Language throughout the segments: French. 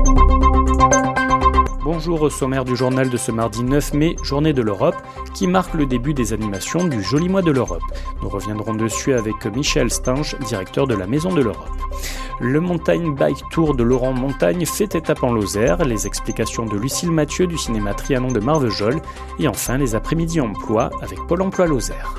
Bonjour au sommaire du journal de ce mardi 9 mai, journée de l'Europe, qui marque le début des animations du Joli Mois de l'Europe. Nous reviendrons dessus avec Michel Stange, directeur de la Maison de l'Europe. Le Montagne Bike Tour de Laurent Montagne fait étape en Lozère, les explications de Lucille Mathieu du cinéma Trianon de Marvejols, et enfin les après-midi emploi avec Pôle emploi Lozère.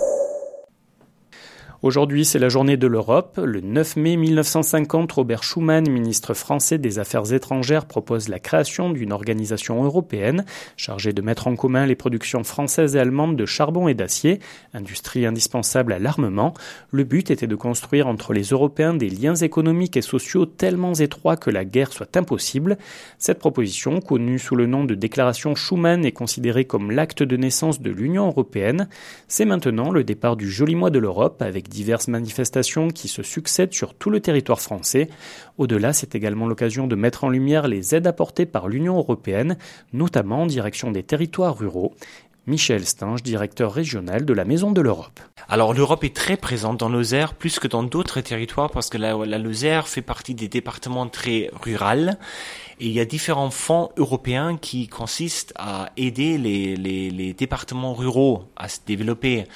Aujourd'hui, c'est la journée de l'Europe. Le 9 mai 1950, Robert Schuman, ministre français des Affaires étrangères, propose la création d'une organisation européenne chargée de mettre en commun les productions françaises et allemandes de charbon et d'acier, industrie indispensable à l'armement. Le but était de construire entre les Européens des liens économiques et sociaux tellement étroits que la guerre soit impossible. Cette proposition, connue sous le nom de déclaration Schuman, est considérée comme l'acte de naissance de l'Union européenne. C'est maintenant le départ du Joli Mois de l'Europe avec diverses manifestations qui se succèdent sur tout le territoire français. Au-delà, c'est également l'occasion de mettre en lumière les aides apportées par l'Union européenne, notamment en direction des territoires ruraux. Michel Stange, directeur régional de la Maison de l'Europe. Alors l'Europe est très présente dans Lozère, plus que dans d'autres territoires, parce que la Lozère fait partie des départements très ruraux. Et il y a différents fonds européens qui consistent à aider les départements ruraux à se développer.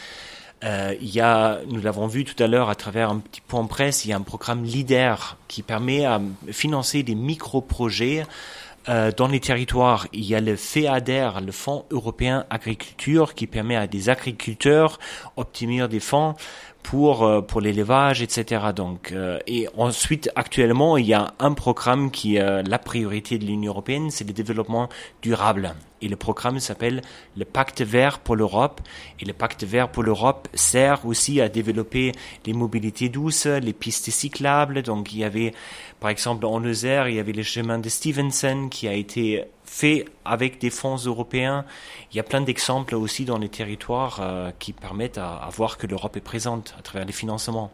Nous l'avons vu tout à l'heure à travers un petit point presse, il y a un programme LEADER qui permet à financer des micro-projets dans les territoires. Il y a le FEADER, le Fonds européen agriculture, qui permet à des agriculteurs d'obtenir des fonds pour l'élevage, etc. Donc, et ensuite, actuellement, il y a un programme qui est la priorité de l'Union européenne, c'est le développement durable. Et le programme s'appelle le Pacte vert pour l'Europe. Et le Pacte vert pour l'Europe sert aussi à développer les mobilités douces, les pistes cyclables. Donc, il y avait, par exemple, en Lozère, il y avait le chemin de Stevenson qui a été fait avec des fonds européens. Il y a plein d'exemples aussi dans les territoires qui permettent à voir que l'Europe est présente à travers les financements.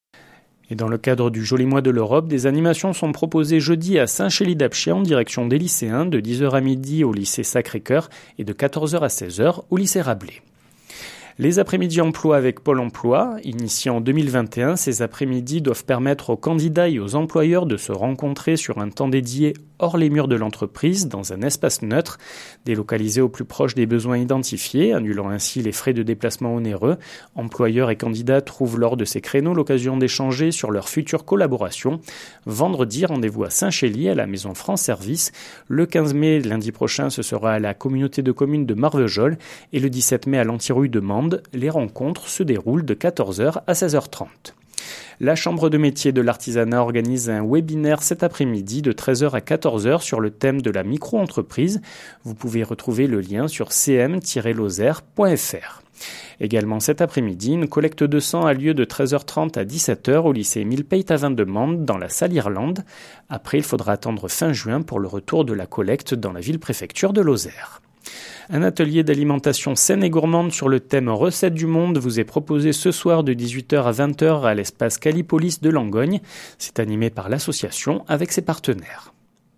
Et dans le cadre du Joli Mois de l'Europe, des animations sont proposées jeudi à Saint-Chély-d'Apcher en direction des lycéens, de 10h à midi au lycée Sacré-Cœur et de 14h à 16h au lycée Rabelais. Les après-midi emploi avec Pôle emploi, initiés en 2021, ces après-midi doivent permettre aux candidats et aux employeurs de se rencontrer sur un temps dédié hors les murs de l'entreprise, dans un espace neutre, délocalisé au plus proche des besoins identifiés, annulant ainsi les frais de déplacement onéreux. Employeurs et candidats trouvent lors de ces créneaux l'occasion d'échanger sur leur future collaboration. Vendredi, rendez-vous à Saint-Chély, à la Maison France Service. Le 15 mai, lundi prochain, ce sera à la communauté de communes de Marvejols et le 17 mai à l'Antirouille de Mende. Les rencontres se déroulent de 14h à 16h30. La Chambre de métier de l'artisanat organise un webinaire cet après-midi de 13h à 14h sur le thème de la micro-entreprise. Vous pouvez retrouver le lien sur cm-lozère.fr. Également cet après-midi, une collecte de sang a lieu de 13h30 à 17h au lycée Émile Peytavin de Mende dans la salle Irlande. Après, il faudra attendre fin juin pour le retour de la collecte dans la ville-préfecture de Lozère. Un atelier d'alimentation saine et gourmande sur le thème Recettes du monde vous est proposé ce soir de 18h à 20h à l'espace Calipolis de Langogne. C'est animé par l'association avec ses partenaires.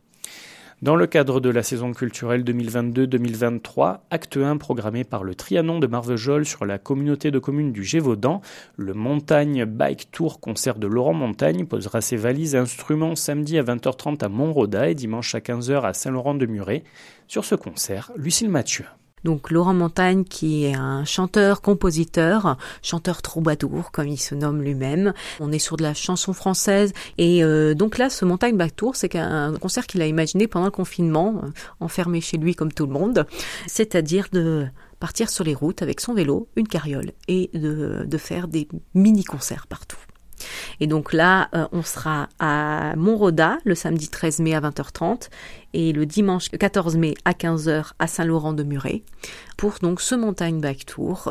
Dans le cadre de la saison culturelle 2022-2023, acte 1 programmé par le Trianon de Marvejols sur la communauté de communes du Gévaudan, le Montagne Bike Tour concert de Laurent Montagne posera ses valises et instruments samedi à 20h30 à Montroda et dimanche à 15h à Saint-Laurent-de-Muret. Sur ce concert, Lucille Mathieu. Donc Laurent Montagne qui est un chanteur-compositeur, chanteur troubadour comme il se nomme lui-même. On est sur de la chanson française et donc là ce Montagne Bike Tour c'est un concert qu'il a imaginé pendant le confinement, enfermé chez lui comme tout le monde, c'est-à-dire de partir sur les routes avec son vélo, une carriole et de faire des mini-concerts partout. Et donc là, on sera à Montroda le samedi 13 mai à 20h30 et le dimanche 14 mai à 15h à Saint-Laurent-de-Muret pour donc ce Montagne Bike Tour,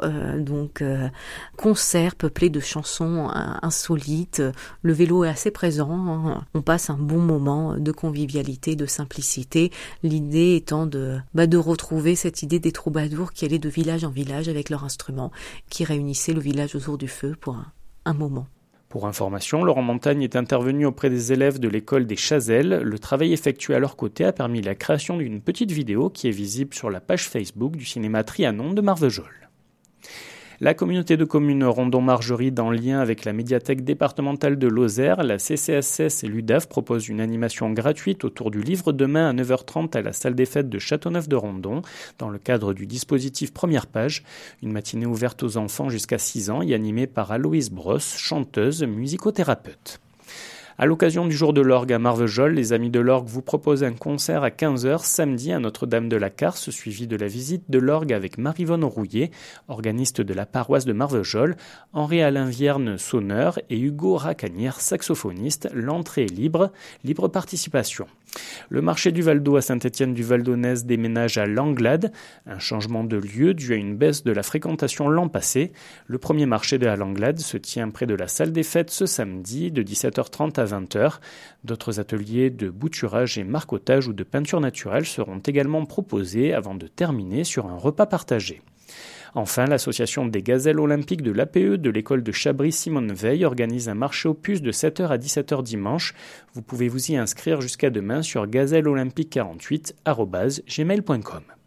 concert peuplé de chansons insolites. Le vélo est assez présent, on passe un bon moment de convivialité, de simplicité. L'idée étant de retrouver cette idée des troubadours qui allaient de village en village avec leurs instruments, qui réunissaient le village autour du feu pour un moment. Pour information, Laurent Montagne est intervenu auprès des élèves de l'école des Chazelles. Le travail effectué à leur côté a permis la création d'une petite vidéo qui est visible sur la page Facebook du cinéma Trianon de Marvejols. La communauté de communes Rondon-Margerie, en lien avec la médiathèque départementale de Lozère, la CCSS et l'UDAF proposent une animation gratuite autour du livre demain à 9h30 à la salle des fêtes de Châteauneuf-de-Rondon, dans le cadre du dispositif Première Page, une matinée ouverte aux enfants jusqu'à 6 ans et animée par Aloïse Brosse, chanteuse, musicothérapeute. À l'occasion du jour de l'orgue à Marvejols, les Amis de l'Orgue vous proposent un concert à 15h samedi à Notre-Dame de la Carse, suivi de la visite de l'orgue avec Marie-Vonne Rouillet, organiste de la paroisse de Marvejols, Henri-Alain Vierne, sonneur, et Hugo Racanière, saxophoniste. L'entrée est libre participation. Le marché du Val-d'Eau à Saint-Étienne-du-Val-d'Aunez déménage à Langlade, un changement de lieu dû à une baisse de la fréquentation l'an passé. Le premier marché de la Langlade se tient près de la salle des fêtes ce samedi de 17h30 à 20h. D'autres ateliers de bouturage et marcottage ou de peinture naturelle seront également proposés avant de terminer sur un repas partagé. Enfin, l'association des gazelles olympiques de l'APE de l'école de Chabry-Simone Veil organise un marché aux puces de 7h à 17h dimanche. Vous pouvez vous y inscrire jusqu'à demain sur gazelleolympique48@gmail.com.